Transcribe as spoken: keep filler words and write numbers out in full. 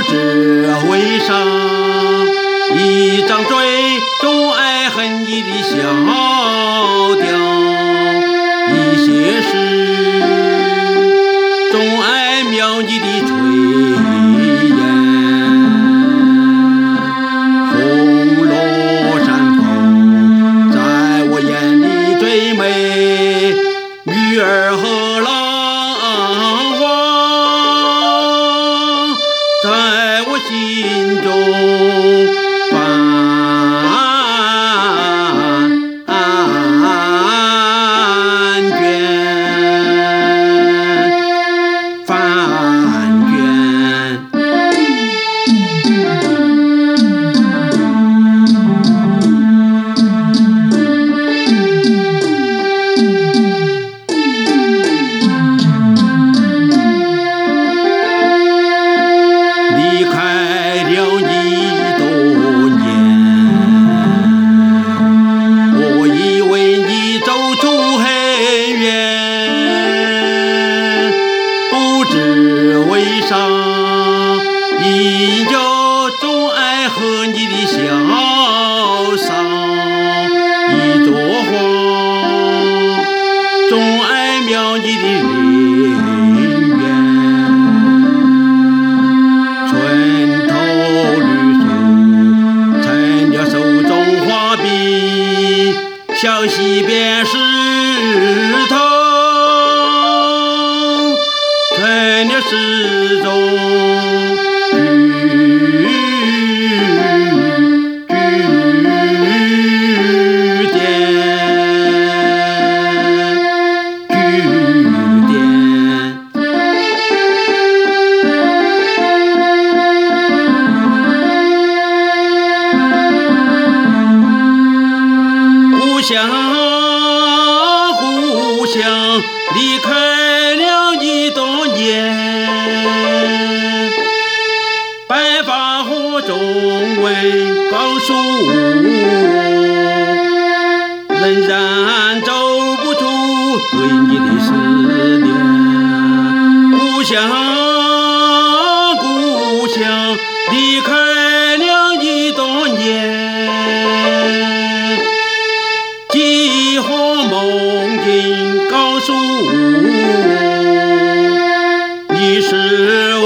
知为啥，一张嘴总爱恨你的小调，一些事总爱描你的炊烟。红罗山峰在我眼里最美，女儿和郎花在我心中翻卷，翻卷。离开了你多年，我以为你走出很远，不知为啥，依旧总爱和你的潇洒，一朵花总爱描你的人缘。村头绿树成了手中画笔，小溪边石头成了诗中句句点，句点。故乡，故乡，离开了你多年，白发和中尉告诉我，仍然走不出对你的思念。故乡，故乡，离开了你多年，记忆和梦境告诉我，你是